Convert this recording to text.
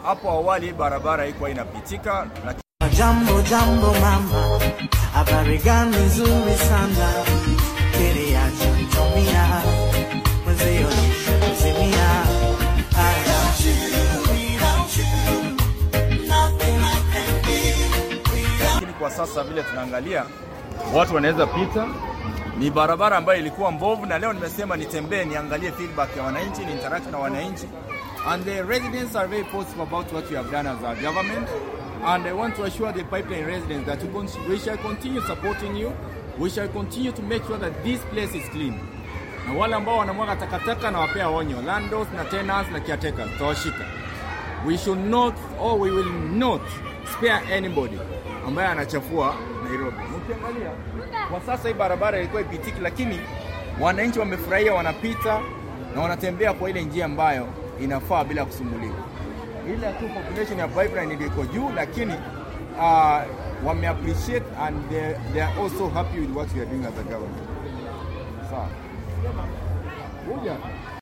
hapo awali barabara haikuwa inapitika, lakini Jambo mama, habari gani nzuri sana, kiliacho nitumia mwenzio nishazimia. Lakini kwa sasa vile tunaangalia watu wanaweza pita, ni barabara ambayo ilikuwa mbovu, na leo nimesema nitembee niangalie feedback ya wananchi, ni interact na wananchi, and the residents are very positive about what you have done as a government. And I want to assure the Pipeline residents that we shall continue supporting you. We shall continue to make sure that this place is clean. Na wale ambao wanamwaga takataka na wapea onyo, landlords na tenants na caretakers, tutawashika. We should not, or we will not spare anybody ambaye anachafua Nairobi. Mkiangalia kwa sasa hii barabara ilikuwa ipitiki, lakini wananchi wamefurahia, wanapita na wanatembea kwa ile njia ambayo inafaa bila kusumbuliwa. Ile tu population ya Pipeline iliko juu, lakini wame appreciate and they are also happy with what we are doing as a government. Sawa.